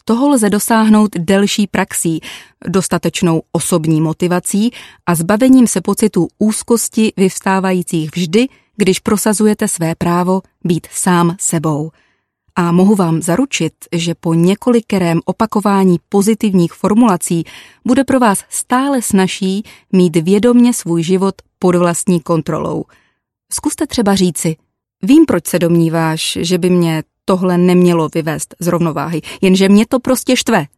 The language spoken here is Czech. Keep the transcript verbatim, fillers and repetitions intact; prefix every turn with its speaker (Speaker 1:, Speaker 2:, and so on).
Speaker 1: Toho lze dosáhnout delší praxí, dostatečnou osobní motivací a zbavením se pocitu úzkosti vyvstávajících vždy, když prosazujete své právo být sám sebou. A mohu vám zaručit, že po několikerém opakování pozitivních formulací bude pro vás stále snazší mít vědomě svůj život pod vlastní kontrolou. Zkuste třeba říci, vím, proč se domníváš, že by mě tohle nemělo vyvést z rovnováhy, jenže mě to prostě štve.